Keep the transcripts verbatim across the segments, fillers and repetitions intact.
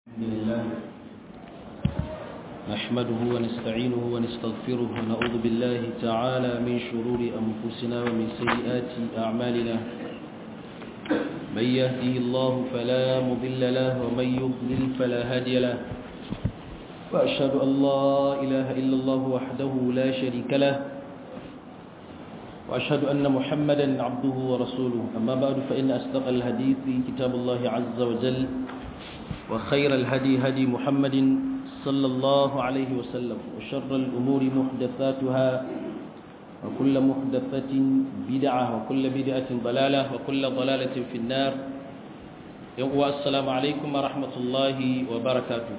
الحمد لله نحمده ونستعينه ونستغفره ونعوذ بالله تعالى من شرور أنفسنا ومن سيئات أعمالنا من يهده الله فلا مضل له ومن يضلل فلا هادي له وأشهد أن لا إله إلا الله وحده لا شريك له وأشهد أن محمدا عبده ورسوله أما بعد فإن أصدق الحديث كتاب الله عز وجل وخير الهدي هدي محمد صلى الله عليه وسلم وشر الأمور محدثاتها وكل محدثة بدعة وكل بدعة ضلالة وكل ضلالة في النار السلام عليكم ورحمة الله وبركاته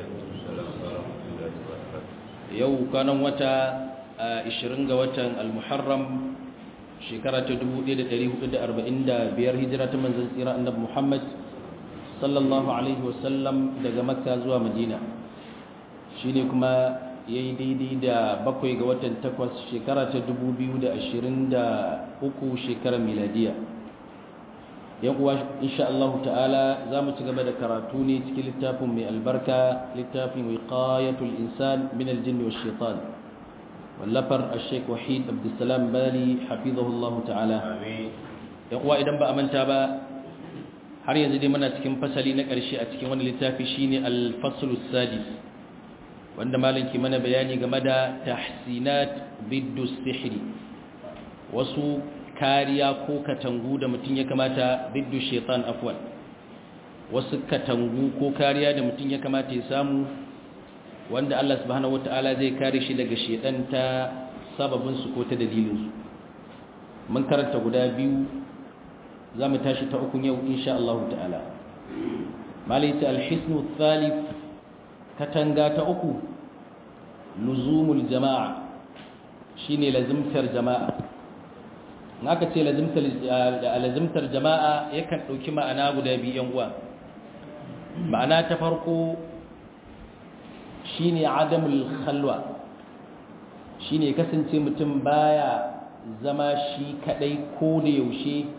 يوم كان وتا عشرين وتا المحرم شكرة دبو إيد تاريخ إيد أربعين دا بير هجرة من زيرة النبي محمد sallallahu alaihi wasallam daga makka zuwa madina shine kuma yayi daidai da bakwai ga watan takwas shekara ta dubu biyu da ashirin da uku shekarar miladiya yan uwa insha Allah ta'ala zamu ci gaba da karatu ne cikin littafin mai albarka littafin wiqayatul insan min aljinn wash shaitan wallafar al-sheikh wahid abdussalam bali hafizahullahu ta'ala amin yan uwa idan ba a manta ba har yanzu dai muna cikin fasali na ƙarshe a cikin wani littafi shine al-faslus sadis wanda malam ke mana bayani game da tahsinat biddu sihri wasu kariya ko katangu da mutum ya kamata biddu shaitan afwan wasu katangu ko kariya da mutum ya kamata ya samu wanda Allah subhanahu wataala zai kare shi daga shaitan ta sababin su ko ta dalilin su mun karanta guda biyu za mu tashi ta ukun yau insha Allah ta'ala malaita alhisnu thalith katanga ta uku luzumul jama'a shine lazimtar jama'a naka ce lazimtar lazimtar jama'a yakan dauki ma'ana guda biyu yan uwa ma'ana ta farko shine adamul khalwa shine kasance mutum baya zama shi kadai ko da yaushe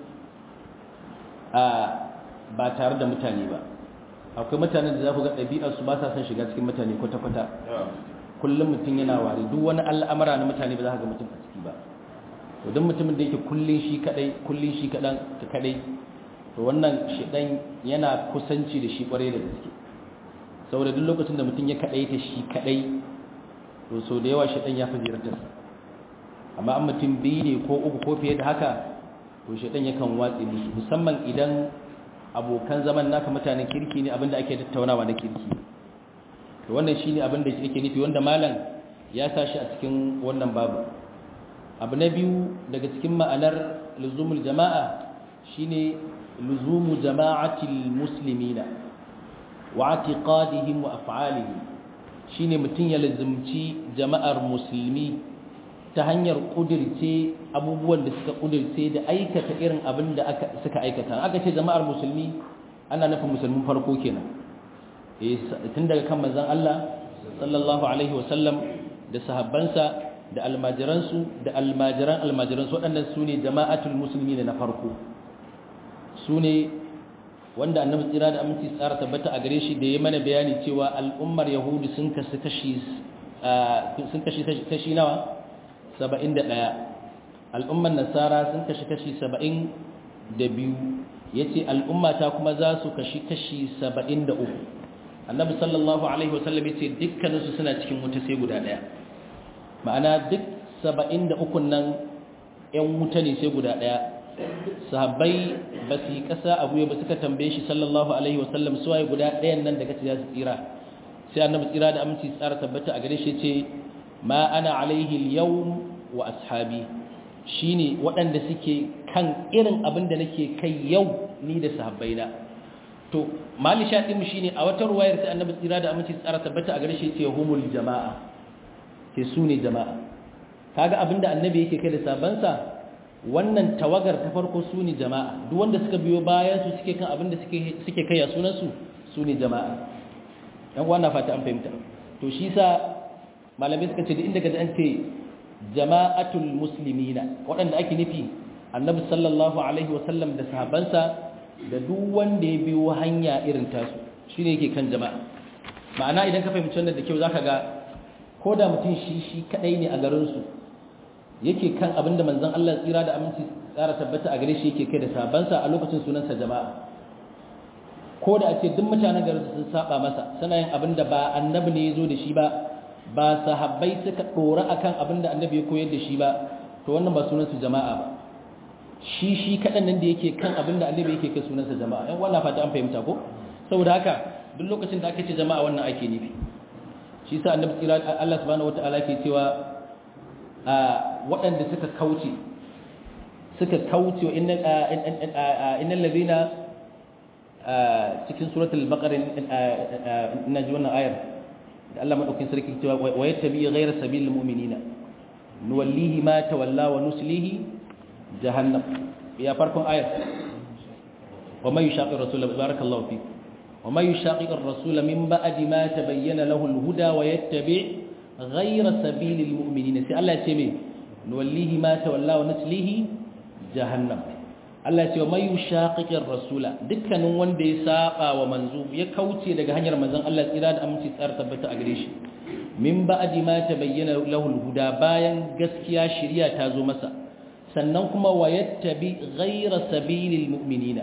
ba tare da mutane ba akwai mutanen da za ku ga ɗabi'arsu ba sa son shiga cikin mutane kwata-kwata kullum mutum yana ware duk wani al'amara na mutane ba za ka ga mutum a ciki ba to don mutumin da yake kullum shi kadai kullum shi kadan ta kadai to wannan shedan yana kusanci da shi kware da gaske saboda duk lokacin da mutum ya kadai ta shi kadai to so da yawa shedan ya fi ziyartarsa amma an mutum biyu ne ko uku ko fiye da haka to shedan yakan watsi musu musamman idan abokan zaman naka mutanen kirki ne abinda ake tattaunawa na kirki to wannan shine abinda yake nufi wanda malam ya sashi a cikin wannan babu abu na biyu daga cikin ma'anar luzumul jama'a shine luzumu jama'atil muslimina wa i'tiqadihim wa af'alihim shine mutun ya lazumci jama'ar musulmi ta hanyar kudirce abubuwan da suka kudirce da aikata irin abin da aka suka aikata aka ce jama'ar musulmi ana nufin musulmin farko kenan eh tun daga kan manzon Allah sallallahu alaihi wasallam da sahabbansa da almajiransu da almajiran almajiransu waɗannan sune jama'atul muslimin na farko sune wanda annabi tsira da aminci tsara tabbata a gare shi da ya mana bayani cewa al'ummar yahudi sun kasu kashi sun kashi kashi nawa saba'in da ɗaya al'ummar nasara sun kashi kashi saba'in da biyu ya ce al'ummata kuma za su kashi kashi saba'in da uku annabi sallallahu alaihi wasallam ya ce dukkaninsu suna cikin wuta sai guda ɗaya ma'ana duk saba'in da ukun nan ‘yan wuta ne sai guda ɗaya sahabbai ba su yi ƙasa a guye ba suka tambaye shi sallallahu alaihi wasallam su waye guda ɗayan nan da kace za su tsira sai annabi tsira da aminci tsara tabbata a gare shi ce ma ana alaihi yawm wa ashabi shine waɗanda suke kan irin abin da nake kai yau ni da sahabbaina to mali shaɗin shine a wata ruwayar sai annabi tsira da aminci tsara tabbata a gare shi ce humul jama'a ke sune jama'a kaga abinda annabi yake kai da sabansa wannan tawagar ta farko sune jama'a duk wanda suka biyo bayan su suke kan abinda suke suke kai ya sunan su sune jama'a yan wannan fata an fahimta to shi sa malamai suka ce da inda gaji an ce jama'atul muslimina waɗanda ake nufi annabi sallallahu alaihi wasallam da sahabansa da duk wanda ya biyo hanya irin tasu shine yake kan jama'a ma'ana idan ka fahimci wannan da kyau zaka ga ko da mutum shi shi kadai ne a garin su yake kan abinda manzon Allah tsira da aminci tsara tabbata a gare shi yake kai da sabansa a lokacin sunansa jama'a ko da a ce duk mutanen garin sun saba masa suna yin abinda ba annabi ne ya zo da shi ba ba sahabbai suka dora akan abinda annabi ya koyar da shi ba to wannan ba sunansu jama'a ba shi shi kadan nan da yake kan abinda annabi yake kai sunansa jama'a yan wannan fata an fahimta ko saboda haka duk lokacin da aka ce jama'a wannan ake nufi shi sa annabi tsira Allah subhanahu wataala ke cewa a waɗanda suka kauce suka kauce innal innal ladina cikin suratul baqara ina ji wannan ayar da Allah madaukakin sarki cewa wa yattabi ghayra sabilil mu'minina nuwallihi ma tawalla wa nuslihi jahannam ya farkon ayar wa may yushaqiqir rasul barakallahu fi wa may yushaqiqir rasul min ba'di ma tabayyana lahu al-huda wa yattabi ghayra sabilil mu'minina sai Allah ya ce me nuwallihi ma tawalla wa nuslihi jahannam Allah ce wa mai yushaqiqir rasula dukkanin wanda ya saba wa manzo ya kauce daga hanyar manzon Allah tsira da aminci tsar tabbata a gare shi min ba'di ma tabayyana lahu al-huda bayan gaskiya shari'a ta zo masa sannan kuma wayattabi ghayra sabilil mu'minina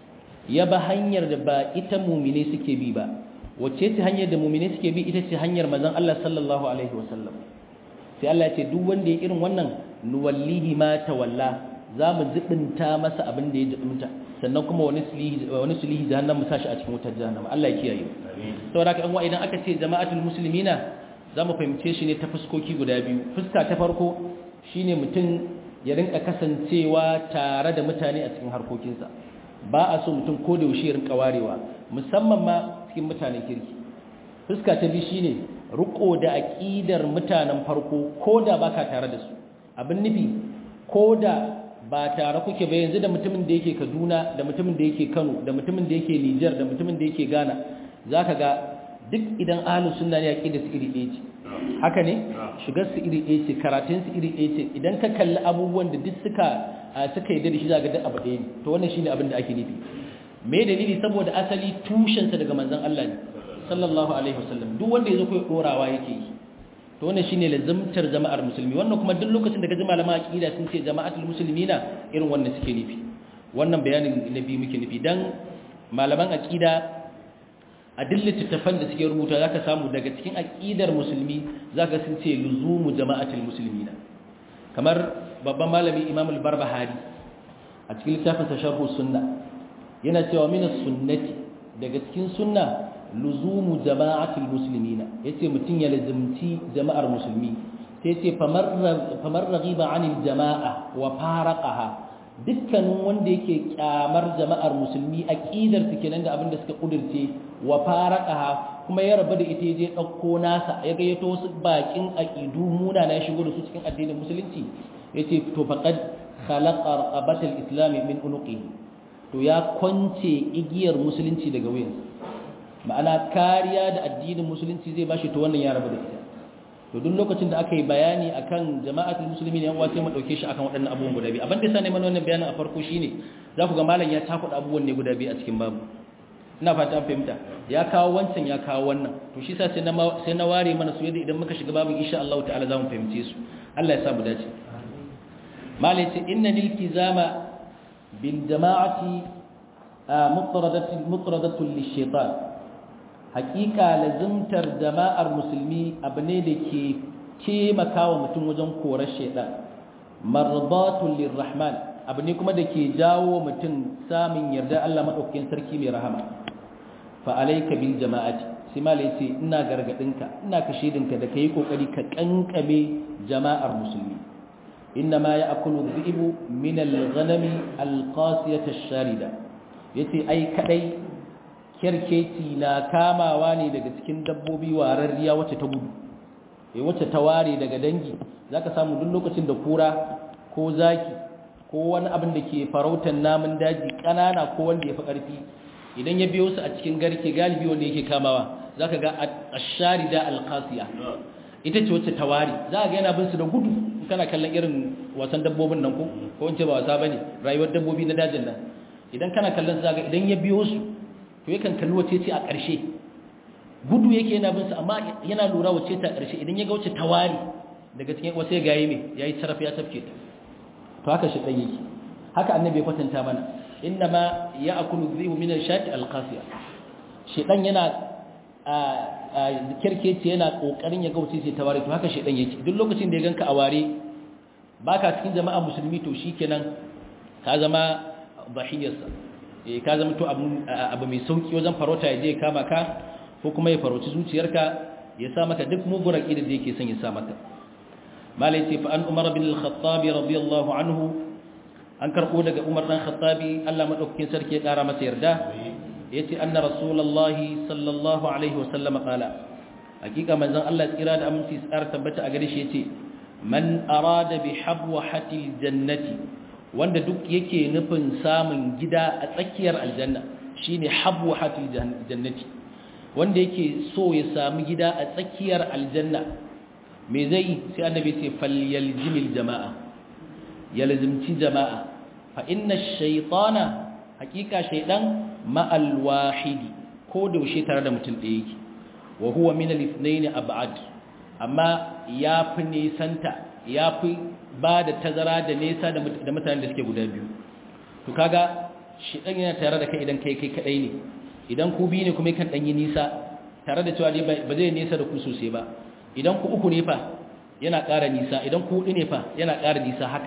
ya ba hanyar da ba ita mu'mine suke bi ba wacce ce hanyar da mu'mine suke bi ita ce hanyar manzon Allah sallallahu alaihi wasallam sai Allah ya ce duk wanda ya irin wannan nuwallihi ma tawalla za mu zibinta masa abin da ya jibinta sannan kuma wani sulihi jahannam mu sashi a cikin wutar jahannam Allah ya kiyaye saboda haka idan aka ce jama'atul muslimina za mu fahimce shi ne ta fuskoki guda biyu fuska ta farko shine mutum ya rinka kasancewa tare da mutane a cikin harkokinsa ba a so mutum ko da yaushe ya rinka warewa musamman ma cikin mutanen kirki fuska ta biyu shine riko da aqidar mutanen farko ko da baka tare da su abin nufi ko da ba tare kuke ba yanzu da mutumin da yake Kaduna da mutumin da yake Kano da mutumin da yake Niger da mutumin da yake Ghana zaka ga duk idan ahlus sunna ne aqida su iri ɗaya ce haka ne shigar su iri ɗaya ce karatun su iri ɗaya ce idan ka kalli abubuwan da duk suka suka yi da shi zaka ga duk abu ɗaya ne to wannan shine abin da ake nufi me dalili saboda asali tushen sa daga manzon Allah ne sallallahu alaihi wasallam duk wanda yazo kai dorawa yake yi to wannan shine lazimtar jama'ar musulmi wannan kuma duk lokacin da kaji malaman aqida sun ce jama'atul muslimina irin wannan suke nufi wannan bayanin nabi muke nufi dan malaman aqida a dillata tafan da suke rubuta zaka samu daga cikin aqidar musulmi zaka sun ce luzumu jama'atul muslimina kamar babban malami Imam al-Barbahari a cikin littafin sa Sharh sunna yana cewa min as-sunnati daga cikin sunna luzumu jama'atul muslimina yace mutun ya lazimci jama'ar musulmi sai yace famar famar raghiba 'anil jama'a wa faraqaha dukkanin wanda yake kyamar jama'ar musulmi aqidar su kenan da abinda suka kudirce wa faraqaha kuma ya rabu da ita yaje dauko nasa ya ga yato wasu bakin aqidu muna na shigo da su cikin addinin musulunci yace to faqad khalaqa raqabatal islam min unuqihi to ya kwance igiyar musulunci daga wuyansa ma'ana kariya da addinin musulunci zai bashi to wannan ya rabu da ita to duk lokacin da aka yi bayani akan jama'atul muslimin yan wace mu dauke shi akan waɗannan abubuwan guda biyu abin da sane mana wannan bayanin a farko shine za ku ga malam ya takuda abubuwan ne guda biyu a cikin babu ina fata an fahimta ya kawo wancan ya kawo wannan to shi sa sai na sai na ware mana su yadda idan muka shiga babin insha Allah ta'ala za mu fahimce su Allah ya sa mu dace malai ce inna liltizama bil jama'ati mutradatun mutradatun lishaitan hakika lazimtar jama'ar musulmi abu ne da ke taimakawa mutum wajen korar shaitan mardatun lirrahman abu ne kuma da ke jawo mutum samun yarda Allah madaukakin sarki mai rahama fa alayka bil jama'ati sai malai ce ina gargadinka ina kashedinka da kai kokari ka kankame jama'ar musulmi inma ya'kulu dhi'bu min al-ghanami al-qasiyah ash-sharida yace ai kadai kerkeci na kamawa ne daga cikin dabbobi wararriya wacce ta gudu eh wacce ta ware daga dangi zaka samu duk lokacin da kura ko zaki ko wani abin da ke farautan namun daji kanana ko wanda ya fi karfi idan ya biyo su a cikin garke galibi wanda yake kamawa zaka ga ash-sharida al-qasiya ita ce wacce ta ware zaka ga yana bin su da gudu kana kallon irin wasan dabbobin nan ko ko in ce ba wasa bane rayuwar dabbobi na dajin nan idan kana kallon zaka idan ya biyo su to yakan kalli wace ce a ƙarshe gudu yake yana bin sa amma yana lura wace ta ƙarshe idan ya ga wace tawari daga cikin wasu ya gaye mai yayi sarrafa ya tafke ta to haka shi dan yake haka annabi ya kwatanta mana innama ya'kulu dhibu min ash-shati al-qasiya shedan yana a kirkece yana kokarin ya ga wace ce tawari to haka shedan yake duk lokacin da ya ganka a ware baka cikin jama'a musulmi to shikenan ka zama bahiyarsa eh ka zama to abu abu mai sauki wajen farauta ya je kama ka ko kuma ya farauci zuciyarka ya sa maka duk mugurar irin da yake son ya sa maka malai ce fa an umar bin al-khattab radiyallahu anhu an karbo daga umar dan khattabi Allah madaukakin sarki ya kara masa yarda yace anna rasulullahi sallallahu alaihi wasallam qala hakika manzon Allah tsira da aminci tsara tabbata a gare shi yace man arada bi habwahatil jannati wanda duk yake nufin samun gida a tsakiyar aljanna shine habwahatil jannati wanda yake so ya samu gida a tsakiyar aljanna me zai sai annabi ce falyaljimil jama'a yalzimci jama'a fa inna ash-shaytana hakika shaydan ma'al wahidi ko da yaushe tare da mutum ɗaya yake wa huwa min al-ithnayn ab'ad amma yafi nisanta yafi ba da tazara da nesa da mutanen da suke guda biyu to kaga shaydan yana tare da kai idan kai kai kadai ne idan ku biyu ne kuma kan danyi nisa tare da cewa ba zai nisa da ku sosai ba idan ku uku ne fa yana ƙara nisa idan ku hudu ne fa yana ƙara nisa haka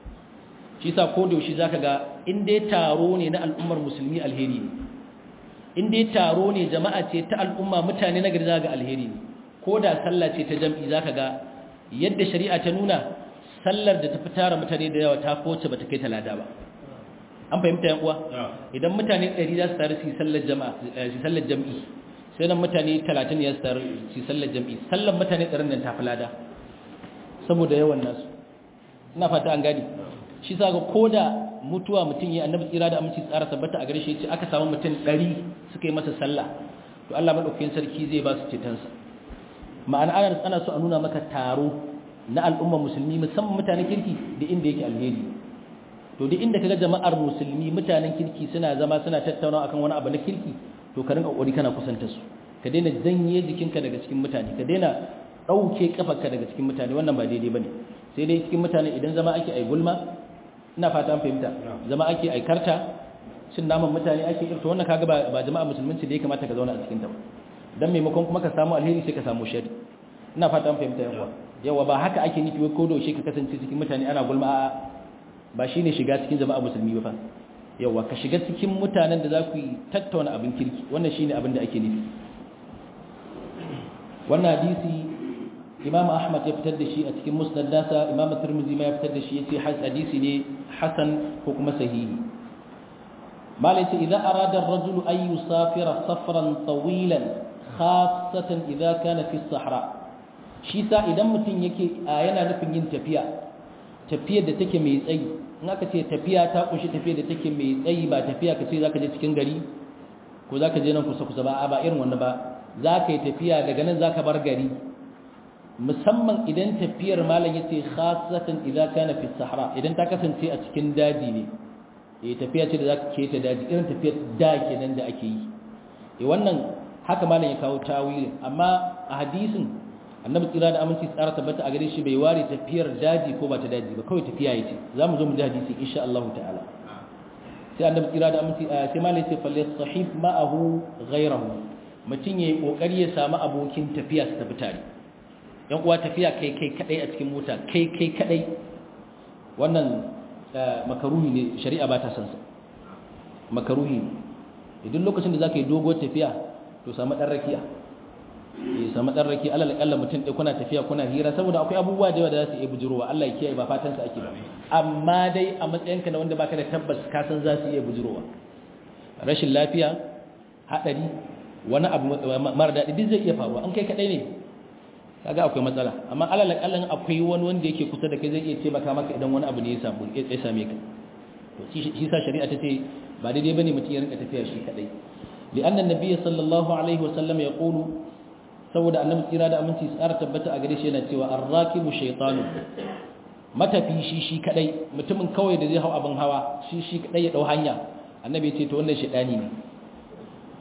shi yasa ko da yaushe zaka ga in dai taro ne na al'ummar musulmi alheri ne in dai taro ne jama'a ce ta al'umma mutane na gari zaka ga alheri ne ko da sallah ce ta jam'i zaka ga yadda shari'a ta nuna sallar da ta fi tara mutane da yawa ta kowace bata kai talada ba an fahimta yan uwa idan mutane ɗari za su taru su yi sallar jama'a su sallar jam'i sai nan mutane talatin ya su taru su yi sallar jam'i sallar mutane ɗarin nan ta fi lada saboda yawan nasu ina fata an gani shi sa ga koda mutuwa mutum ya annabi tsira da aminci tsara tabbata a gare shi yace aka samu mutum ɗari suka yi masa sallah to Allah madaukakin sarki zai ba su cetonsa ma'ana ana ana so a nuna maka taro na al'umma musulmi musamman mutanen kirki da inda yake alheri to duk inda kaga jama'ar musulmi mutanen kirki suna zama suna tattaunawa akan wani abu na kirki to ka rinka kokari kana kusanta su ka daina janye jikinka daga cikin mutane ka daina dauke kafarka daga cikin mutane wannan ba daidai bane sai dai cikin mutane idan zama ake ai gulma ina fata an fahimta zama ake ai karta cin naman mutane ake to wannan kaga ba, ba jama'a musulunci da ya kamata ka zauna a cikin ta ba dan maimakon kuma ka samu alheri sai ka samu shari ina fata an fahimta yawa yawa ba haka ake nufi ko da yaushe ka kasance cikin mutane ana gulma a ba shine shiga cikin jama'a musulmi ba fa yawa ka shiga cikin mutanen da za ku yi tattauna abin kirki wannan shine abin da ake nufi wannan hadisi Imam Ahmad ya fitar da shi a cikin Musnad nasa Imam Tirmidhi ma ya fitar da shi yace hadisi ne hasan ko kuma sahihi malai ce idan arada ar-rajulu ay yusafira safran tawilan khassatan idza kana fi as-sahra shi sa idan mutum yake yana nufin yin tafiya tafiyar da take mai tsayi in aka ce tafiya ta kunshi tafiyar da take mai tsayi ba tafiya ka ce zaka je cikin gari ko zaka je nan kusa kusa ba a ba irin wannan ba zaka yi tafiya daga nan zaka bar gari musamman idan tafiyar malam yace khassatan idza kana fi sahara idan ta kasance a cikin daji ne eh tafiya ce da zaka ke ta daji irin tafiyar da kenan da ake yi eh wannan haka malam ya kawo tawilin amma a hadisin annabi tsira da aminci tsara tabbata a gare shi bai ware tafiyar daji ko ba ta daji ba kawai tafiya yace zamu zo mu ji hadisi insha Allah ta'ala sai annabi tsira da aminci sai malai ce falle sahib ma'ahu ghayrahu mutun yayi kokari ya samu abokin tafiya su tafi tare yan uwa tafiya kai kai kadai a cikin mota kai kai kadai wannan makaruhi ne shari'a ba ta san sa makaruhi idan lokacin da zaka yi doguwar tafiya to samu dan rakiya ya samu dan raki alal kalla mutum dai kuna tafiya kuna hira saboda akwai abubuwa da yawa da za su iya bujurowa Allah ya kiyaye ba fatan sa ake ba amma dai a matsayinka na wanda baka da tabbas ka san za su iya bujurowa rashin lafiya hadari wani abu mara daɗi duk zai iya faruwa an kai kadai ne kaga akwai matsala amma alal kalla akwai wani wanda yake kusa da kai zai iya taimaka maka idan wani abu ne ya samu ya same ka to shi sa shari'a ta ce ba daidai bane mutum ya rinka tafiya shi kadai لأن النبي صلى الله عليه وسلم يقول saboda annabi tsira da aminci tsara tabbata a gare shi yana cewa ar-rakibu shaytanu matafi shi shi kadai mutumin kawai da zai hau abin hawa shi shi kadai ya dau hanya annabi ya ce to wannan shaytani ne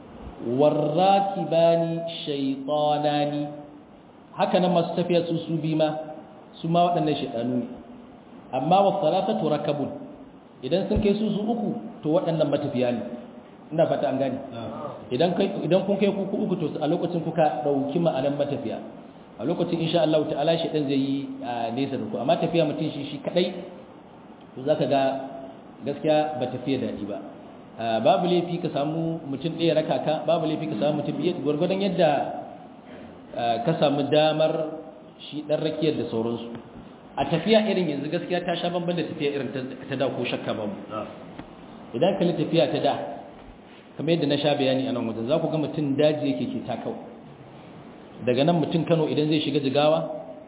warrakibani shaytanani haka nan masu tafiya su su bi ma su ma waɗannan shaytanu ne amma wa salatatu rakabun idan sun kai su su uku to waɗannan matafiya ne ina fata an gane idan kai idan kun kai ku uku to a lokacin kuka dauki ma'anan matafiya a lokacin insha Allah ta'ala shaytan zai yi nesa da ku amma tafiya mutun shi shi kadai to zaka ga gaskiya ba tafiya dadi ba babu laifi ka samu mutum ɗaya raka ka babu laifi ka samu mutum biyu gwargwadon yadda ka samu damar shi ɗan rakiyar da sauransu a tafiya irin yanzu gaskiya ta sha bamban da tafiya irin ta da ko shakka ba mu idan kalli tafiya ta da kamar yadda na sha bayani a nan wajen za ku ga mutum daji yake ke takau daga nan mutum Kano idan zai shiga Jigawa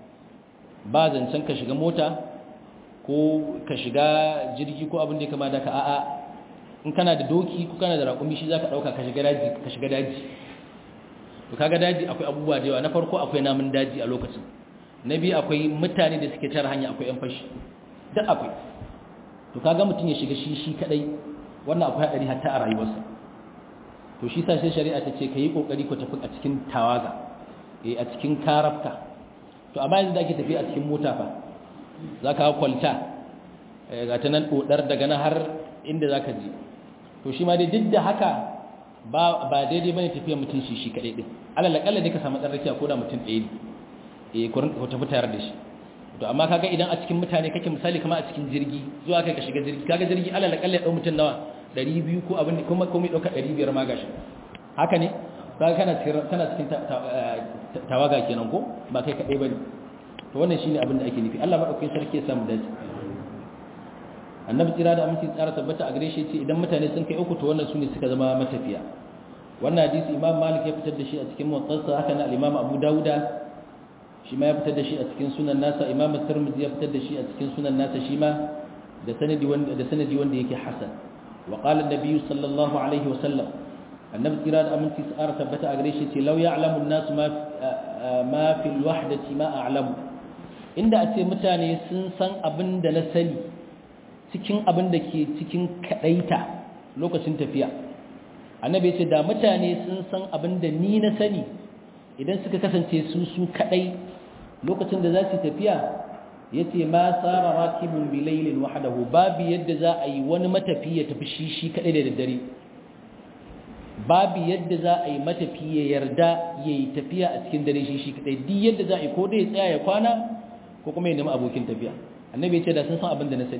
ba zancen ka shiga mota ko ka shiga jirgi ko abin da ya kama da ka a'a in kana da doki ko kana da raƙumi shi zaka dauka ka shiga daji ka shiga daji to kaga daji akwai abubuwa da yawa na farko akwai namun daji a lokacin na biyu akwai mutane da suke tara hanya akwai yan fashi duk akwai to kaga mutum ya shiga shi shi kadai wannan akwai hadari hatta a rayuwarsa to shi sai shari'a ta ce kai kokari ku tafi a cikin tawaga eh a cikin karafka to amma yanzu da ake tafi a cikin mota fa zaka ha kwalta ga ta nan dodar daga nan har inda zaka je to shi ma dai duk da haka ba ba daidai bane tafiyar mutum shi shi kadai din alal akalla dai ka samu dan rakiya ko da mutum ɗaya ne eh ku rinka tafi tare da shi to amma kaga idan a cikin mutane kake misali kamar a cikin jirgi zuwa kai ka shiga jirgi kaga jirgi alal akalla ya dau mutum nawa ɗari biyu ko abin kuma komai dauka ɗari biyar ma gashi haka ne kaga kana cikin kana cikin tawaga kenan ko ba kai kadai bane to wannan shine abin da ake nufi Allah madaukakin sarki ya samu dace annabi tsira da aminci tsara tabbata a gare shi ce idan mutane sun kai uku to wannan sune suka zama matafiya wannan hadisi imam malik ya fitar da shi a cikin muwatta haka na al-imam abu dauda shi ma ya fitar da shi a cikin sunan nasa imam at-tirmidhi ya fitar da shi a cikin sunan nasa shi ma da sanadi wanda da sanadi wanda yake hasan wa qala an-nabi sallallahu alaihi wa sallam annabi tsira da aminci tsara tabbata a gare shi ce law ya'lamu an-nas ma ma fi al-wahdati ma a'lamu inda a ce mutane sun san abin da na sani cikin abin da ke cikin kadaita lokacin tafiya annabi ya ce da mutane sun san abin da ni na sani idan suka kasance su su kadai lokacin da za su tafiya yace ma sara rakibun bilailin wahdahu babu yadda za a yi wani matafi ya tafi shi shi kadai da daddare babu yadda za a yi matafi ya yarda yayi tafiya a cikin dare shi shi kadai duk yadda za a yi ko dai ya tsaya ya kwana ko kuma ya nemi abokin tafiya annabi ya ce da sun san abin da na sani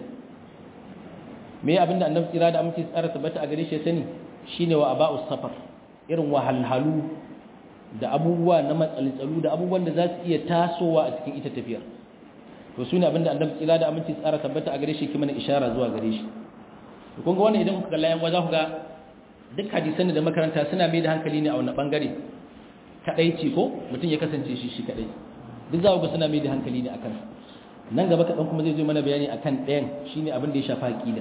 me abin da annabi tsira da amince tsara tabbata a gare shi ya sani shine wa aba'us safar irin wahalhalu da abubuwa na matsaltsalu da abubuwan da za su iya tasowa a cikin ita tafiyar to su ne abinda annabi tsira da aminci tsara tabbata a gare shi ki mana ishara zuwa gare shi to kun ga wannan idan kuka kalla yan za ku ga duk hadisan da makaranta suna mai da hankali ne a wannan bangare kadai ce ko mutum ya kasance shi shi kadai duk za ku ga suna mai da hankali ne akan nan gaba kadan kuma zai zo mana bayani akan ɗayan shine abin da ya shafa aqida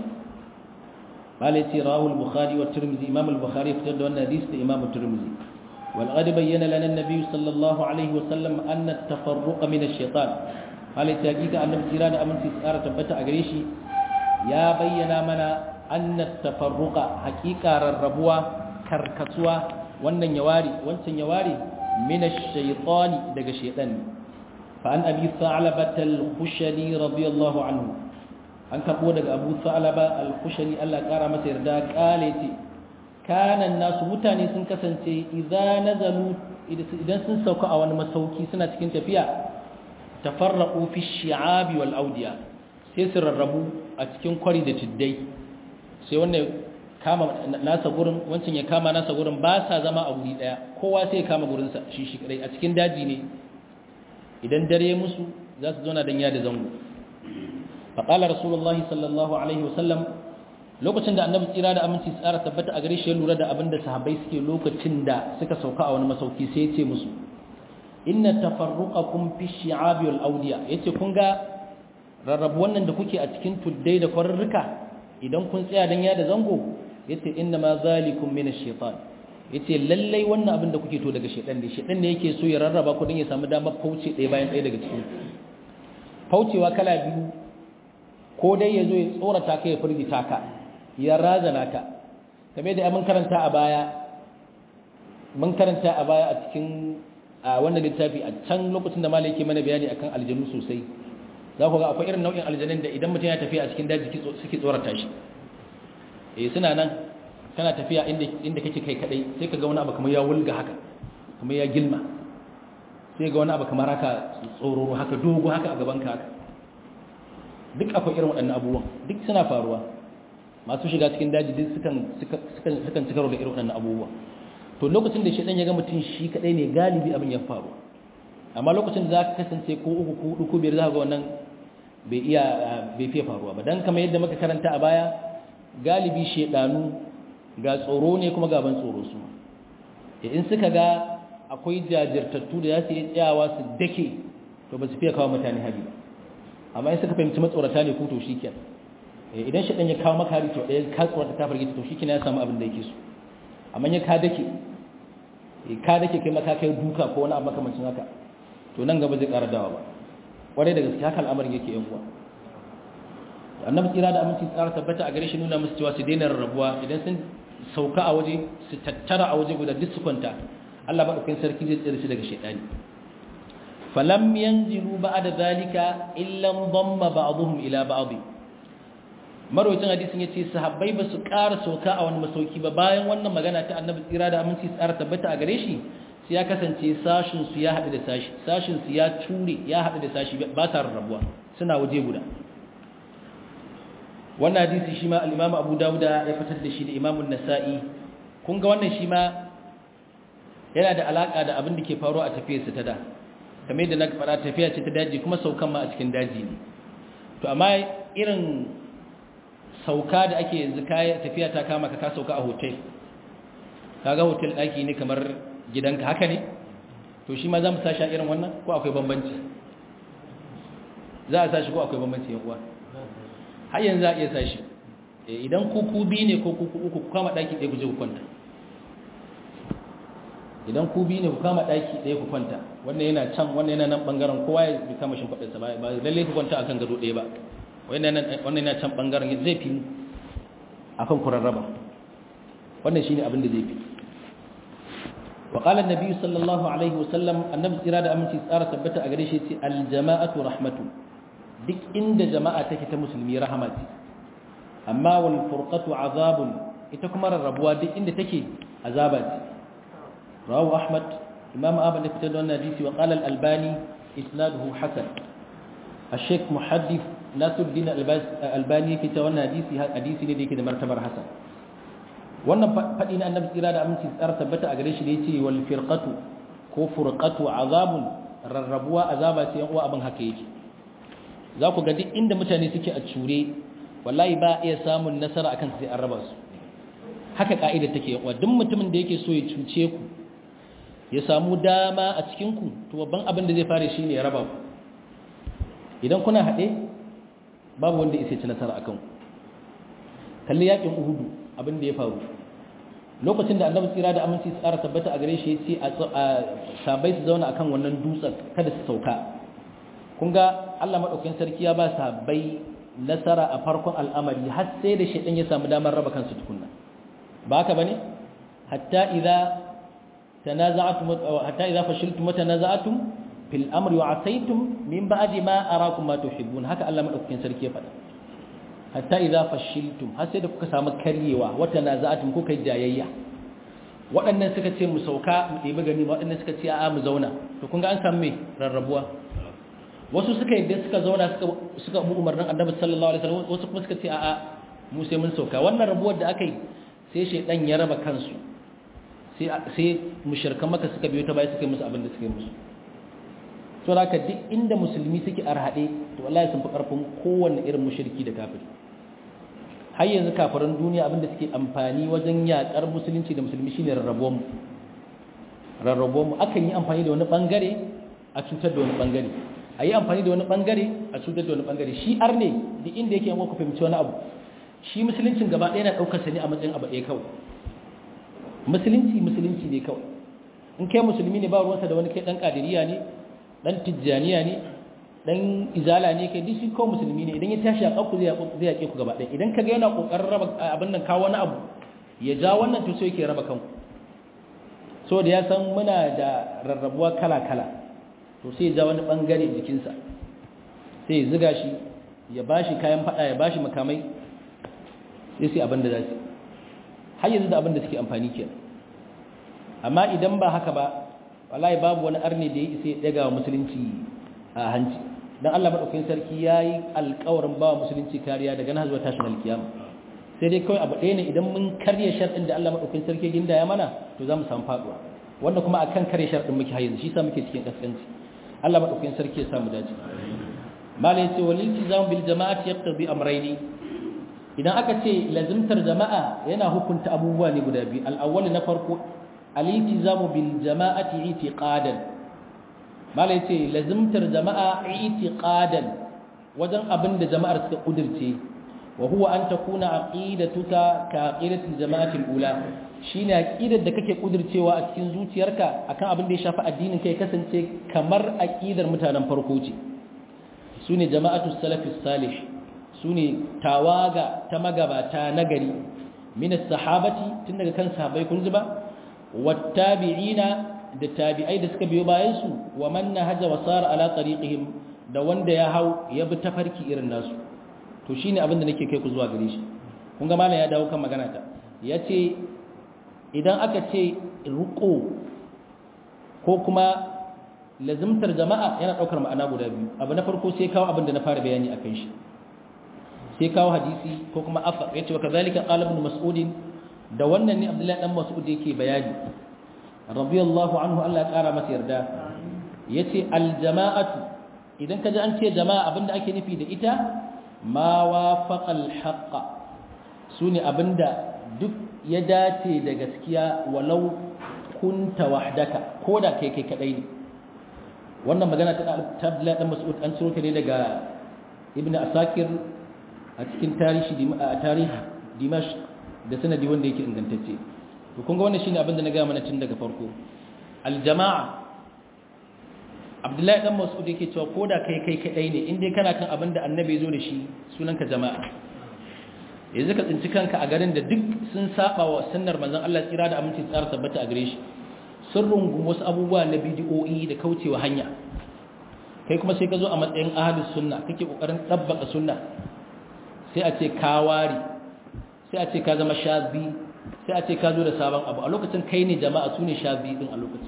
قال يتي رواه البخاري والترمذي امام البخاري افتد ان حديث امام الترمذي وقد بين لنا النبي صلى الله عليه وسلم ان التفرق من الشيطان قال يتي حقيقه ان الجيران امن تسار تبتا اغريشي يا بينا منا ان التفرق حقيقه الربوه كركسوا wannan yawari wancan yawari min ash-shaytan daga shaytan fa an abi tha'labah al-khushani radiyallahu anhu an karbo daga abu salaba al-kushani Allah kara masa yarda kale ce kanan nasu mutane sun kasance idan nazalu idan sun sauka a wani masauki suna cikin tafiya tafarraqu fi shi'abi wal awdiya sai su rarrabu a cikin kwari da tiddai sai wannan kama nasa gurin wancan ya kama nasa gurin ba sa zama a guri daya kowa sai ya kama gurin sa shi shi kadai a cikin daji ne idan dare musu za su zauna dan ya da zango faƙalar rasulullahi sallallahu alaihi wasallam lokacin da annabi tsira da aminci tsara tabbata a gare shi ya lura da abin da sahabbai suke lokacin da suka sauka a wani masauki sai ya ce musu inna tafarruqakum fi shi'abi wal awdiya yace kun ga rarrabu wannan da kuke a cikin tuddai da kwarurruka idan kun tsaya dan ya da zango yace inna ma zalikum min ash-shaytan yace lallai wannan abin da kuke to daga shedan ne shedan ne yake so ya rarraba ku dan ya samu damar fauce ɗaya bayan ɗaya daga cikin faucewa kala biyu ko dai ya zo ya tsorata ka ya firgita ka ya razana ka kamar da mun karanta a baya mun karanta a baya a cikin a wannan littafi a can lokacin da malai yake mana bayani akan aljanu sosai za ku ga akwai irin nau'in aljanun da idan mutum ya tafiya a cikin daji suke tsorata shi eh suna nan kana tafiya inda inda kake kai kadai sai ka ga wani abu kamar ya wulga haka kamar ya gilma sai ga wani abu kamar haka tsororo haka dogo haka a gaban ka haka duk akwai irin waɗannan abubuwan duk suna faruwa masu shiga cikin daji duk sukan sukan sukan cikaro da irin waɗannan abubuwa to lokacin da shedan ya ga mutum shi kadai ne galibi abin ya faru amma lokacin da zaka kasance ko uku ko hudu ko biyar zaka ga wannan bai iya bai fiye faruwa ba dan kamar yadda muka karanta a baya galibi shedanu ga tsoro ne kuma gaban tsoro su in suka ga akwai jajirtattu da za su yi tsayawa su dake to ba su fiye kawo mutane hari ba amma in suka fahimci matsorata ne ko to shikenan idan shedan ya kawo maka hari to ɗaya ka tsorata ta fargita to shikenan ya samu abin da yake so amma ya ka dake ka dake kai maka kai duka ko wani abu makamancin haka to nan gaba zai ƙara dawa ba kwarai da gaske haka al'amarin yake yan uwa annabi tsira da aminci tsara tabbata a gare shi nuna musu cewa su daina rarrabuwa idan sun sauka a waje su tattara a waje guda duk su kwanta Allah madaukakin sarki zai tsare su daga shaytani falam yanzilu ba'da zalika illa dhamma ba'dhum ila ba'd marwacin hadisin ya ce sahabbai ba su ƙara sauka a wani masauki ba bayan wannan magana ta annabi tsira da aminci tsara tabbata a gare shi sai ya kasance sashinsu ya haɗu da sashi sashinsu ya ture ya haɗu da sashi ba ta rarrabuwa suna waje guda wannan hadisi shi ma al'imamu abu dawuda ya fitar da shi da imamun nasa'i kun ga wannan shi ma yana da alaƙa da abin da ke faruwa a tafiyarsa ta da kamar yadda na faɗa tafiya ce ta daji kuma saukan ma a cikin daji ne to amma irin sauka da ake yanzu kai tafiya ta kama ka ka sauka a hotel kaga hotel daki ne kamar gidanka haka ne to shi ma zamu sashi a irin wannan ko akwai bambanci za a sashi ko akwai bambanci yan uwa har yanzu za a iya sashi idan ku ku bi ne ko ku ku uku ku kama daki ɗaya ku je ku kwanta idan ku bi ne ku kama daki ɗaya ku kwanta wannan yana can wannan yana nan bangaren kowa ya kama shin faɗinsa ba ba lalle ku kwanta akan gado ɗaya ba wannan yana can bangaren zai fi akan kurarraba wannan shine abin da zai fi wa qala an-nabi sallallahu alaihi wasallam annabi tsira da aminci tsara tabbata a gare shi ce al-jama'atu rahmatu duk inda jama'a take ta musulmi rahama ce amma wal furqatu azabun ita kuma rarrabuwa duk inda take azaba ce rawahu ahmad imam ahmad da fitar da wannan hadisi wa qala al-albani isnaduhu hasan الشيخ محدث ناصر الدين الألباني yake cewa wannan hadisi hadisi ne da yake da martabar hasan wannan fadi na annabi tsira da aminci tsara tabbata a gare shi da yace wal firqatu ko furqatu azabun rarrabuwa azaba ce yan uwa abin haka yake za ku ga duk inda mutane suke a cure wallahi ba iya samun nasara akan sai an raba su haka ka'ida take yan uwa duk mutumin da yake so ya cuce ku ya samu dama a cikin ku to babban abin da zai fare shine ya raba ku idan kuna haɗe babu wanda isa ci nasara akan ku kalli yakin uhudu abin da ya faru lokacin da annabi tsira da aminci tsara tabbata a gare shi ya ce a sabai su zauna akan wannan dutsen kada su sauka kun ga Allah madaukakin sarki ya ba sabai nasara a farkon al'amari har sai da shedan ya samu damar raba kansu tukunna ba haka bane hatta idza tanaza'tum hatta idza fashiltum tanaza'tum fil amri wa asaytum min ba'di ma arakum ma tuhibbun haka Allah madaukakin sarki ya faɗa hatta idza fashiltum har sai da kuka samu karyewa wata naza'atum kuka yi jayayya waɗannan suka ce mu sauka mu ɗebi gani waɗannan suka ce a'a mu zauna to kun ga an samu me rarrabuwa wasu suka yadda suka zauna suka suka bu umarnin Annabi sallallahu alaihi wasallam wasu kuma suka ce a'a mu sai mun sauka wannan rabuwar da aka yi sai shedan ya raba kansu sai sai mushrikan Makka suka biyo ta baya suka yi musu abin da suka yi musu to haka duk inda musulmi suke arhade to wallahi sun fi karfin kowanne irin mushriki da kafiri har yanzu kafiran duniya abinda suke amfani wajen yakar musulunci da musulmi shine rarrabuwan mu rarrabuwan mu akan yi amfani da wani bangare a cutar da wani bangare ayi amfani da wani bangare a cutar da wani bangare shi arne duk inda yake yanwa ku fahimci wani abu shi musuluncin gaba ɗaya na daukar sa ne a matsayin abu ɗaya kawai musulunci musulunci ne kawai in kai musulmi ne ba ruwansa da wani kai dan kadiriya ne dan tijjaniya ne dan izala ne kai duk shi ko musulmi ne idan ya tashi a kanku zai zai yake ku gaba ɗaya idan kaga yana kokarin raba abin nan kawo wani abu ya ja wannan to sai yake raba kanku so da ya san muna da rarrabuwa kala-kala to sai ja wani bangare jikinsa sai ya ziga shi ya bashi kayan fada ya bashi makamai sai sai abin da za su har yanzu da abin da suke amfani kenan amma idan ba haka ba wallahi babu wani arni da ya isa ya daga wa musulunci a hanci dan Allah madaukakin sarki yayi alƙawarin ba wa musulunci kariya daga nan zuwa tashin alkiyama sai dai kawai abu ɗaya ne idan mun karya sharɗin da Allah madaukakin sarki ginda ya mana to za mu samu faduwa wanda kuma akan karya sharɗin muke har yanzu shi sa muke cikin kaskanci Allah madaukakin sarki ya samu dace mala yace waliltizam bil jama'ati yaqtadi amrayni idan aka ce lazimtar jama'a yana hukunta abubuwa ne guda biyu al-awwal na farko al-iltizamu bil jama'ati i'tiqadan mala yace lazimtar jama'a i'tiqadan wajen abinda jama'ar suka kudirce wa huwa an takuna aqidatuka ka aqidati al-jama'ati al-ula shine aqidar da kake kudircewa a cikin zuciyarka akan abin da ya shafi addinin kai kasance kamar aqidar mutanen farko ce sune jama'atu salafis salih sune tawaga ta magabata nagari min as-sahabati tun daga kan sahabbai kun ji ba wattabi'ina da tabi'ai da suka biyo bayan su wa man nahaja wa sara ala tariqihim da wanda ya hau ya bi tafarki irin nasu to shine abin da nake kai ku zuwa gare shi kun ga mallan ya dawo kan magana ta yace idan aka ce ruqo ko kuma lazimtar jama'a yana daukar ma'ana guda biyu abu na farko sai kawo abin da na fara bayani akan shi sai kawo hadisi ko kuma afa yace wa kazalika qala ibn mas'ud da wannan ne abdullahi dan mas'ud yake bayani radiyallahu anhu Allah ya kara masa yarda yace al jama'atu idan kaji an ce jama'a abinda ake nufi da ita ma wafaqa al haqq sune abinda duk ya dace da gaskiya walau kunta wahdaka koda kai kai kadai ne wannan magana ta Abdullahi dan Mas'ud an ciro ta ne daga Ibn Asakir a cikin tarihi tarihi Dimash da sanadi wanda yake ingantacce to kun ga wannan shine abin da na ga mana tun daga farko al-jama'a Abdullahi dan Mas'ud yake cewa koda kai kai kadai ne in dai kana kan abin da Annabi ya zo da shi sunanka jama'a yanzu ka tsinci kanka a garin da duk sun saba wa sunnar manzon Allah tsira da aminci tsara tabbata a gare shi sun rungu wasu abubuwa na bidiyoyi da kaucewa hanya kai kuma sai ka zo a matsayin ahlus sunna kake kokarin tabbaka sunna sai a ce ka wari sai a ce ka zama shazi sai a ce ka zo da sabon abu a lokacin kai ne jama'a su ne shazi din a lokacin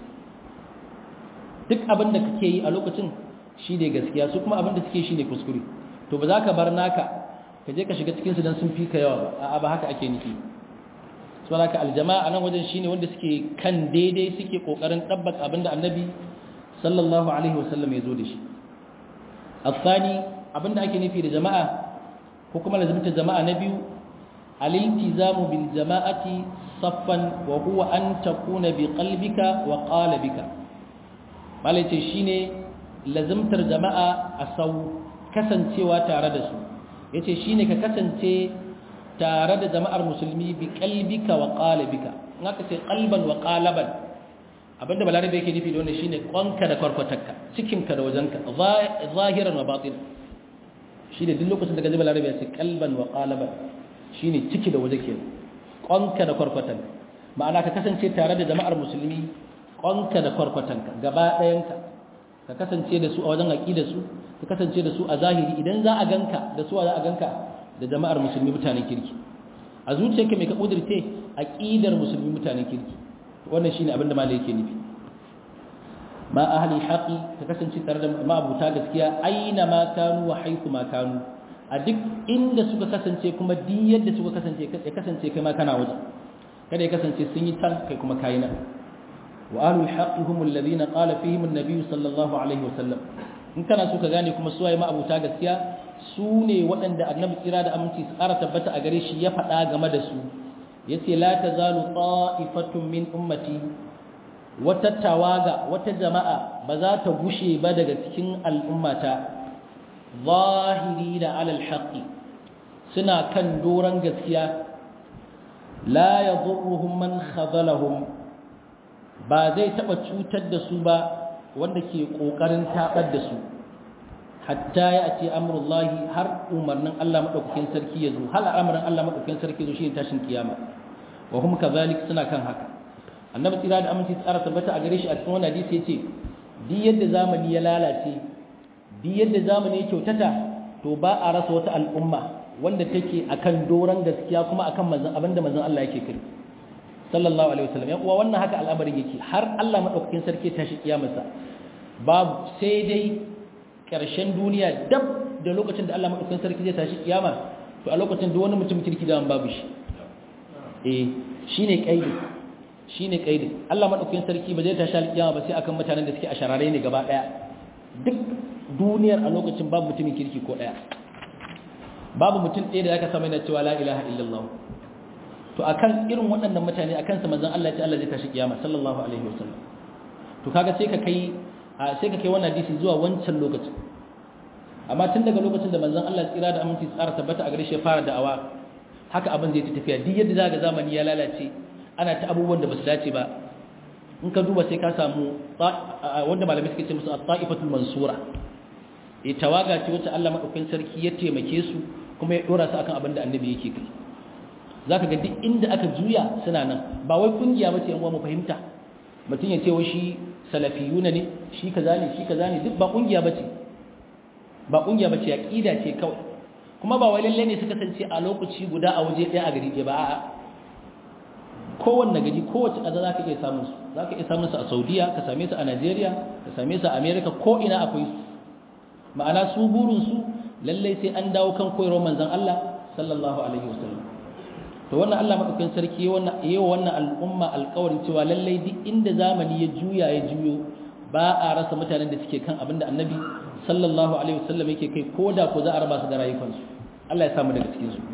duk abin da kake yi a lokacin shi ne gaskiya su kuma abin da suke shi ne kuskure to ba za ka bar naka ka je ka shiga cikinsu don sun fi ka yawa ba a ba haka ake nufi su ba ka aljama'a nan wajen shi ne wanda suke kan daidai suke ƙoƙarin ɗabbaka abin da annabi sallallahu alaihi wasallam ya zo da shi asani abin da ake nufi da jama'a ko kuma lazimta jama'a na biyu aliltizamu bil jama'ati saffan wa huwa an takuna bi qalbika wa qalbika malai ce shine lazimtar jama'a a sau kasancewa tare da su yace shine ka kasance tare da jama'ar musulmi bi qalbika wa qalbika in aka ce qalban wa qalaban abinda balarabe yake nufi da wannan shine kwanka da kwarkwatarka cikinka da wajenka zahiran wa batin shine duk lokacin da kaji balarabe ya ce qalban wa qalaban shine ciki da waje kenan kwanka da kwarkwatarka ma'ana ka kasance tare da jama'ar musulmi kwanka da kwarkwatarka gaba ɗayanka ka kasance da su a wajen aqida su ka kasance da su a zahiri idan za a ganka da su za a ganka da jama'ar musulmi mutanen kirki a zuciyarka mai ka kudirce aqidar musulmi mutanen kirki wannan shine abin da malai yake nufi ma ahli haqi ka kasance tare da ma'abuta gaskiya aina ma kanu wa haythu ma kanu a duk inda suka kasance kuma duk yadda suka kasance ya kasance kai ma kana waje kada ya kasance sun yi tan kai kuma kai nan wa ahlul haqqi hum alladhina qala fihim an-nabiy sallallahu alaihi wasallam in kana so ka gane kuma suwaye ma'abuta gaskiya su ne waɗanda annabi tsira da aminci su ƙara tabbata a gare shi ya faɗa game da su yace la tazalu ta'ifatun min ummati wata tawaga wata jama'a ba za ta gushe ba daga cikin al'ummata zahirina 'ala al-haqqi suna kan doran gaskiya la yadhurruhum man khadalahum ba zai taba cutar da su ba wanda ke kokarin tabar da su hatta ya ce amrullahi har umarnin Allah madaukakin sarki yazo hal amran Allah madaukakin sarki yazo shine tashin kiyama wa hum kazalik suna kan haka annabi tsira da aminci tsara tabbata a gare shi a cikin wannan hadisi yace duk yadda zamani ya lalace duk yadda zamani ya kyautata to ba a rasa wata al'umma wanda take akan doran gaskiya kuma akan manzon abinda manzon Allah yake kai sallallahu alaihi wasallam ya uwa wannan haka al'amarin yake har Allah madaukakin sarki tashi kiyamarsa babu sai dai karshen duniya dab da lokacin da Allah madaukakin sarki zai tashi kiyama to a lokacin duk wani mutum kirki da babu shi eh shine kaidi shine kaidi Allah madaukakin sarki ba zai tashi kiyama ba sai akan mutanen da suke a sharare ne gaba daya duk duniyar a lokacin babu mutumin kirki ko daya babu mutum ɗaya da zaka samu yana cewa la ilaha illallah to akan irin waɗannan mutane akan sa manzon Allah ya ce Allah zai tashi kiyama sallallahu alaihi wasallam to kaga sai ka kai sai ka kai wannan hadisi zuwa wancan lokacin amma tun daga lokacin da manzon Allah tsira da aminci tsara tabbata a gare shi ya fara da'awa haka abin zai tafiya duk yadda zaka zamani ya lalace ana ta abubuwan da basu dace ba in ka duba sai ka samu wanda malamai suke ce musu at-ta'ifatul mansura eh tawaga ce wacce Allah madaukakin sarki ya taimake su kuma ya dora su akan abin da annabi yake kai zaka ga duk inda aka juya suna nan ba wai kungiya bace yan uwa mu fahimta mutun ya ce wai shi salafiyuna ne shi kaza ne shi kaza ne duk ba kungiya bace ba kungiya bace aqida ce kawai kuma ba wai lalle ne suka kasance a lokaci guda a waje ɗaya a gari ɗaya ba a'a kowanne gari kowace ƙasa zaka iya samun su zaka iya samun su a Saudiya ka same su a Najeriya ka same su a America ko ina akwai su ma'ana su burin su lalle sai an dawo kan koyarwar manzon Allah sallallahu alaihi wasallam to wannan Allah madaukakin sarki wannan yayi wannan al'umma alƙawarin cewa lalle duk inda zamani ya juya ya juyo ba a rasa mutanen da suke kan abinda annabi sallallahu alaihi wasallam yake kai koda ko za a raba su da rayukansu Allah ya samu daga cikin su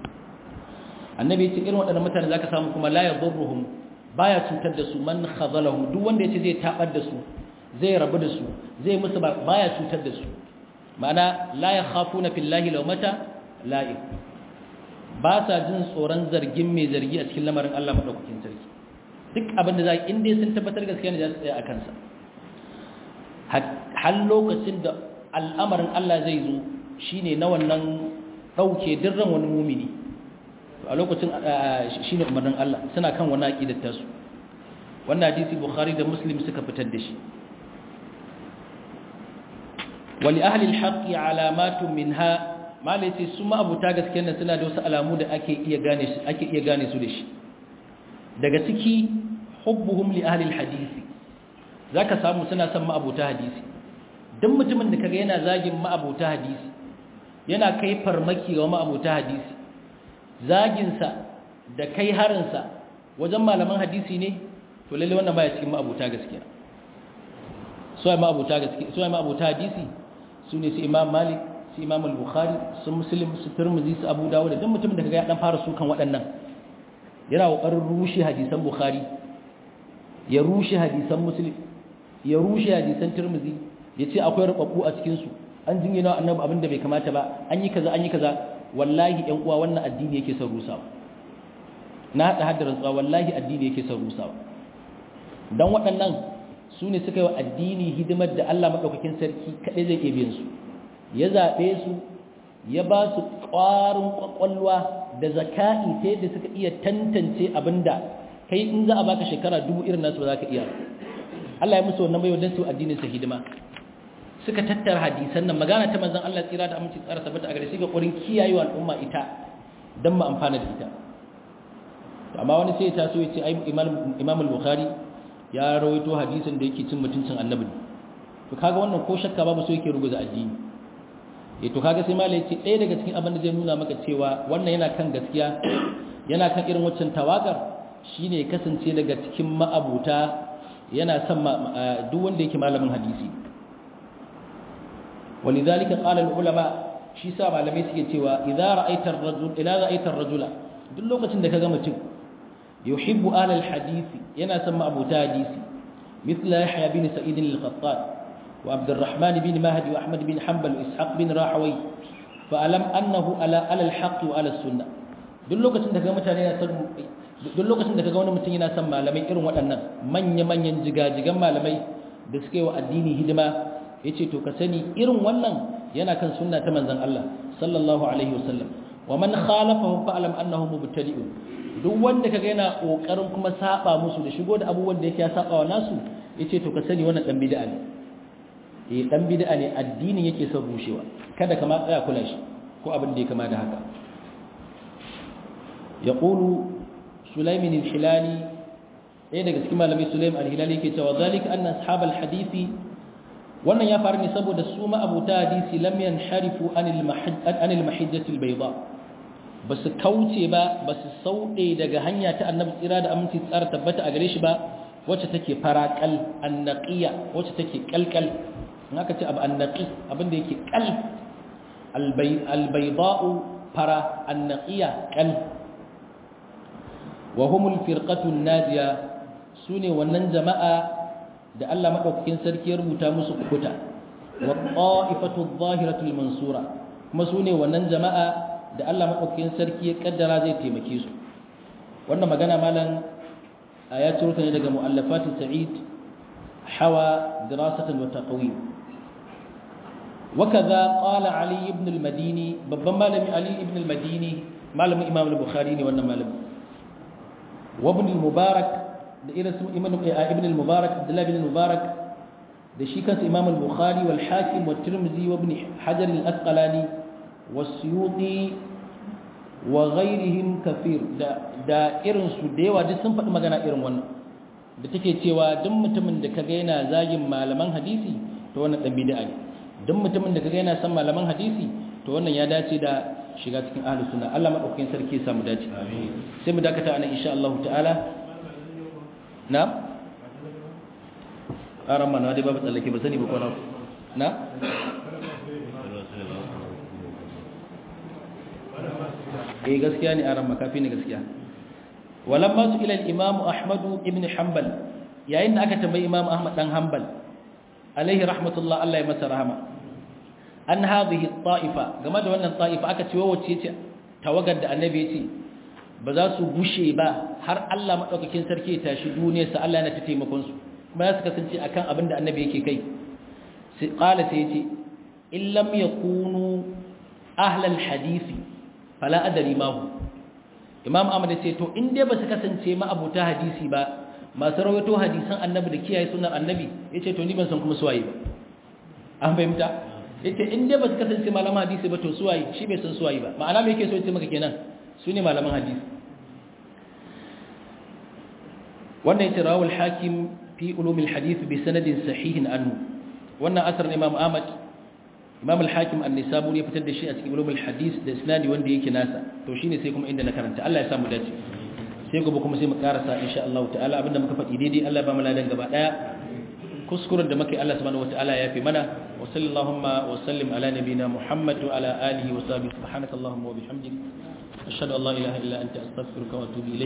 annabi ya ce irin waɗannan mutane zaka samu kuma la yadurruhum baya cutar da su man khazalahum duk wanda yace zai tabar da su zai rabu da su zai musu baya cutar da su ma'ana la yakhafuna fillahi lawmata la'ib ba sa jin tsoron zargin mai zargi a cikin lamarin Allah madaukakin sarki duk abin da za in dai sun tabbatar gaskiya ne za su tsaya a kansa har lokacin da al'amarin Allah zai zo shine na wannan dauke dirran wani mumini a lokacin shine umarnin Allah suna kan wani aqidar tasu wannan hadisi Bukhari da Muslim suka fitar da shi wali ahli al-haqqi alamatun minha malaiti su ma abuta gaskiyar nan suna da wasu alamu da ake iya gane su ake iya gane su da shi daga ciki hubbuhum li ahli al-hadisi zaka samu suna son ma abuta hadisi duk mutumin da kaga yana zagin ma abuta hadisi yana kai farmaki ga ma abuta hadisi zagin sa da kai harin sa wajen malaman hadisi ne to lalle wannan baya cikin ma abuta gaskiya so ai ma abuta gaskiya so ai ma abuta hadisi sune su Imam Malik su Imam Al-Bukhari su Muslim su Tirmidhi su Abu Dawud dan mutumin da kaga ya dan fara sukan waɗannan yana kokarin rushe hadisan Bukhari ya rushe hadisan Muslim ya rushe hadisan Tirmidhi yace akwai rubabbu a cikin su an jingina annabi abinda bai kamata ba an yi kaza an yi kaza wallahi ɗan uwa wannan addini yake son rusawa na hada haddaran tsawa wallahi addini yake son rusawa dan waɗannan su ne suka yi wa addini hidimar da Allah madaukakin sarki kadai zai iya biyan su ya zaɓe su ya ba su ƙwarin ƙwaƙwalwa da zaka'i ta yadda suka iya tantance abinda kai in za a baka shekara dubu irin nasu ba za ka iya Allah ya musu wannan baiwa don su addinin sa hidima suka tattara hadisan nan magana ta manzon Allah tsira da aminci tsara tabbata a gare shi ga ƙorin kiyayewa al'umma ita don mu amfana da ita amma wani sai ya taso ya ce ai Imam al-Bukhari ya rawaito hadisin da yake cin mutuncin annabi to kaga wannan ko shakka babu so yake ruguza addini eh to kaga sai malai ce ɗaya daga cikin abin da zai nuna maka cewa wannan yana kan gaskiya yana kan irin waccan tawagar shine kasance daga cikin ma'abuta yana son duk wanda yake malamin hadisi walidhalika qala al-ulama shi sa malamai suke cewa idza ra'aita ar-rajul ila ra'aita ar-rajula duk lokacin da kaga mutum yuhibbu ahli al-hadisi yana son ma'abuta hadisi mithla yahya bin sa'id al-qattan وعبد الرحمن بن مهدي وأحمد بن حنبل وإسحاق بن راحوي فألم أنه على على الحق وعلى السنة duk lokacin da kaga mutane na san duk lokacin da kaga wani mutum yana san malamai irin waɗannan manya manyan jigajigan malamai da suke wa addini hidima yace to ka sani irin wannan yana kan sunna ta manzon Allah sallallahu alaihi wasallam wa man khalafahu fa'lam annahu mubtadi'un duk wanda kaga yana kokarin kuma saba musu da shigo da abubuwan da yake ya saba wa nasu yace to ka sani wannan dan bid'a ne eh dan bid'a ne addinin yake son rushewa kada ka ma tsaya kula shi ko abin da ya kama da haka yaqulu sulaiman al-hilali ɗaya daga cikin malamai sulaim al-hilali yake cewa zalika anna ashabal hadisi wannan ya faru ne saboda su ma abuta hadisi lam yanharifu anil mahajj anil mahajjati al-bayda basu kauce ba basu saude daga hanya ta annabi tsira da aminci tsara tabbata a gare shi ba wacce take faraqal annaqiya wacce take kalkal in aka ce abu annaqi abinda yake kal al-bayda'u fara annaqiya kal wa humul firqatu an-nadiya sune wannan jama'a da Allah madaukakin sarki ya rubuta musu kuta wa qa'ifatu adh-dhahiratu al-mansura kuma sune wannan jama'a da Allah madaukakin sarki ya kaddara zai taimake su wannan magana malam ayatu ruka ne daga muallafat sa'id hawa dirasatan wa taqwim وكذا قال علي بن المديني babban malami Ali ibn al-Madini malamin Imam al-Bukhari ne wannan malami wa ibn al-Mubarak da irin su Imam ibn al-Mubarak Abdullah ibn al-Mubarak da shi kansa Imam al-Bukhari wal Hakim wa Tirmidhi wa ibn Hajar al-Asqalani wa Suyuti wa ghayrihim kathir da da irin su da yawa duk sun faɗi magana irin wannan da take cewa duk mutumin da kaga yana zagin malaman hadisi to wannan dan bid'a ne duk mutumin da kaga yana san malaman hadisi to wannan ya dace da shiga cikin ahlus sunna Allah madaukakin sarki ya samu dace amin sai mu dakata anan insha Allah ta'ala na aran mana dai babu tsallake ba sani ba ko na na eh gaskiya ne aran makafi ne gaskiya walamma su ila al-imam Ahmad ibn Hanbal yayin da aka tambayi Imam Ahmad dan Hanbal alaihi rahmatullah Allah ya masa rahama an hadhihi at-ta'ifa game da wannan ta'ifa aka ce wace ce tawagar da annabi ya ce ba za su gushe ba har Allah madaukakin sarki ya tashi duniya sa Allah yana ta taimakon su kuma za su kasance akan abin da annabi yake kai sai qala sai yace in lam yakunu ahlal hadisi fala adri ma hu imam Ahmad ce to in dai ba su kasance ma abuta hadisi ba masu rawaito hadisan annabi da kiyaye sunan annabi yace to ni ban san kuma suwaye ba an fahimta yace in dai ba su kasance malaman hadisi ba to suwaye shi bai san suwaye ba ma'ana me yake so yace maka kenan su ne malaman hadisi wannan yace rawal hakim fi ulumil hadith bi sanadin sahihin anhu wannan asar imam Ahmad imam al-hakim an-nisaburi ya fitar da shi a cikin ulumul hadith da isnadi wanda yake nasa to shine sai kuma inda na karanta Allah ya samu dace sai gobe kuma sai mu karasa insha Allah ta'ala abinda muka faɗi daidai Allah ba mu ladan gaba daya kuskuren da muke Allah subhanahu wataala ya fi mana wa sallallahu wa sallim ala nabina Muhammad wa ala alihi wa sahbihi subhanakallahumma wa bihamdik ashhadu an la ilaha illa anta astaghfiruka wa atubu ilayk